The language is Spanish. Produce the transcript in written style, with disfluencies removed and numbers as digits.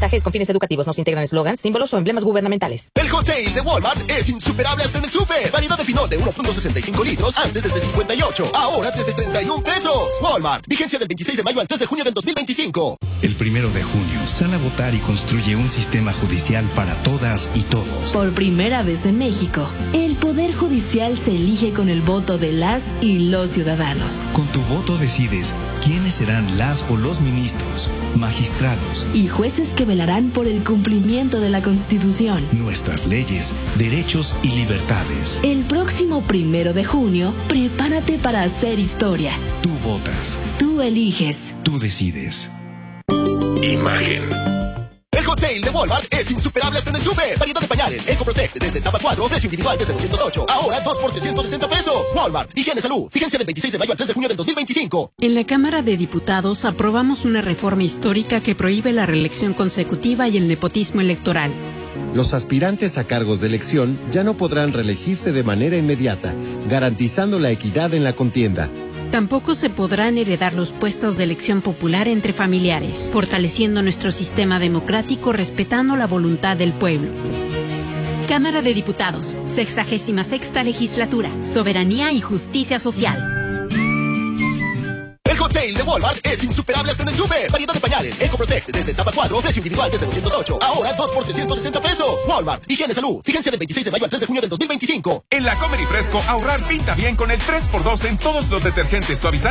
mensajes con fines educativos. No se integran eslogans, símbolos o emblemas gubernamentales. El hot sale de Walmart es insuperable hasta en el súper. Variedad de pinol de 1.65 litros, antes desde 58, ahora desde 31 pesos. Walmart, vigencia del 26 de mayo al 3 de junio del 2025. El 1 de junio, sal a votar y construye un sistema judicial para todas y todos. Por primera vez en México, el Poder Judicial se elige con el voto de las y los ciudadanos. Con tu voto decides quiénes serán las o los ministros, magistrados y jueces que velarán por el cumplimiento de la Constitución, nuestras leyes, derechos y libertades. El próximo 1 de junio, prepárate para hacer historia. Tú votas. Tú eliges. Tú decides. Imagen. El hot sale de Walmart es insuperable hasta en el súper. Variedad de pañales, EcoProtect desde etapa 4, precio individual desde 208. Ahora 2 por 660 pesos. Walmart, higiene salud. Vigencia del 26 de mayo al 3 de junio del 2025. En la Cámara de Diputados aprobamos una reforma histórica que prohíbe la reelección consecutiva y el nepotismo electoral. Los aspirantes a cargos de elección ya no podrán reelegirse de manera inmediata, garantizando la equidad en la contienda. Tampoco se podrán heredar los puestos de elección popular entre familiares, fortaleciendo nuestro sistema democrático respetando la voluntad del pueblo. Cámara de Diputados, 66ª Legislatura, Soberanía y Justicia Social. El hot sale de Walmart es insuperable hasta en el súper. Variedad de pañales, EcoProtect desde etapa 4, precio individual desde 208. Ahora 2 por 660 pesos. Walmart, higiene salud. Vigencia del 26 de mayo al 3 de junio del 2025. En la Comer y Fresco, ahorrar pinta bien con el 3x2 en todos los detergentes suavizantes